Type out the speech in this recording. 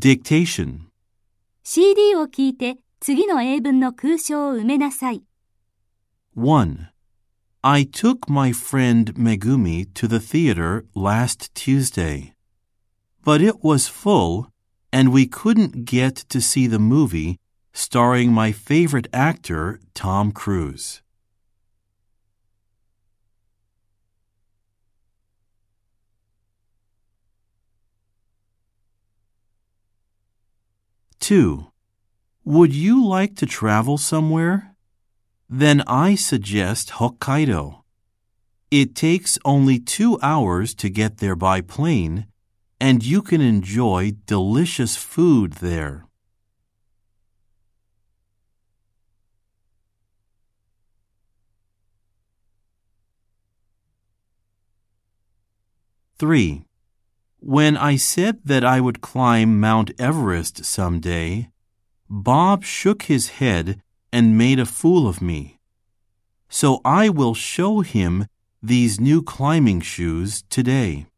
Dictation. CD を聞いて次の英文の空章を埋めなさい。 1. I took my friend Megumi to the theater last Tuesday. But it was full, and we couldn't get to see the movie starring my favorite actor, Tom Cruise. 2. Would you like to travel somewhere? Then I suggest Hokkaido. It takes only 2 hours to get there by plane, and you can enjoy delicious food there. 3. When I said that I would climb Mount Everest someday, Bob shook his head and made a fool of me. So I will show him these new climbing shoes today.